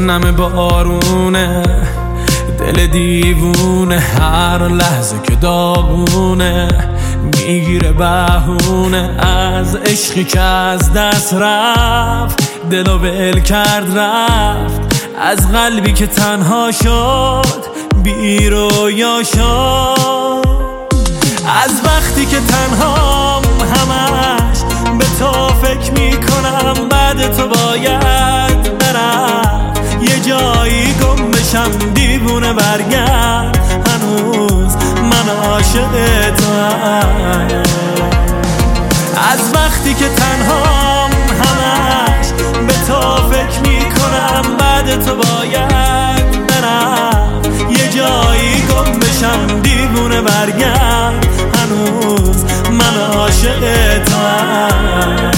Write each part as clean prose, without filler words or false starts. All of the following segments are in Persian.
نم بارونه، دل دیوونه هر لحظه که داغونه، میگیره بهونه از عشقی که از دست رفت، دلو ول کرد رفت، از قلبی که تنها شد بی رویا شد، از وقتی که تنهام همش به تو فکر میکنم، بعد تو باید برم یه جایی گم بشم، دیوونه برگرد هنوز من عاشق توام، از وقتی که تنهام همش به تو فکر میکنم، بعد تو باید برم یه جایی گم بشم، دیوونه برگرد هنوز من عاشق توام.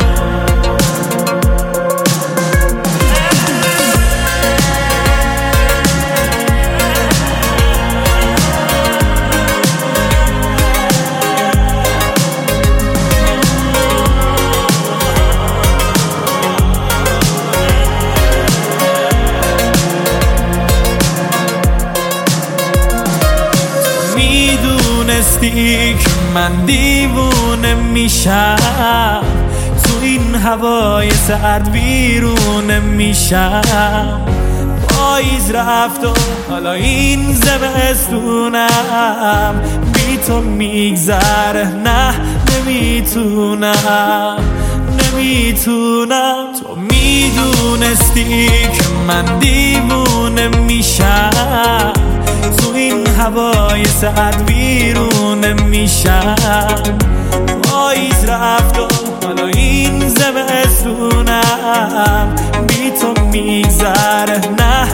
میدونستی که من دیوونه میشم، تو این هوای سرد ویرونه میشم، پاییز رفت و حالا این زمستونم بی تو میگذره، نه نمیتونم تو میدونستی که من دیوونه میشم، تو این هوای سرد ویرونه میشم، پاییز رفت و حالا این زمستونم بی تو میگذره، نه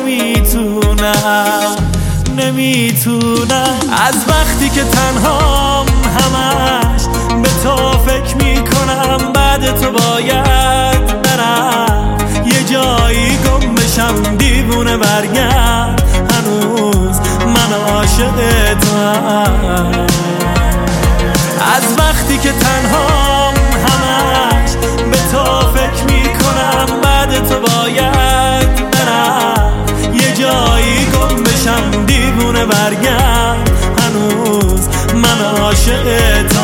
نمیتونم از وقتی که تنهام همش به تو فکر میکنم، بعد تو باید برم یه جایی گم بشم، دیوونه برگرد هنوز من عاشق توام، از وقتی که تنهام همش به تو فکر میکنم، بعد تو باید برم یه جایی گم بشم، دیوونه برگرد هنوز من عاشق توام.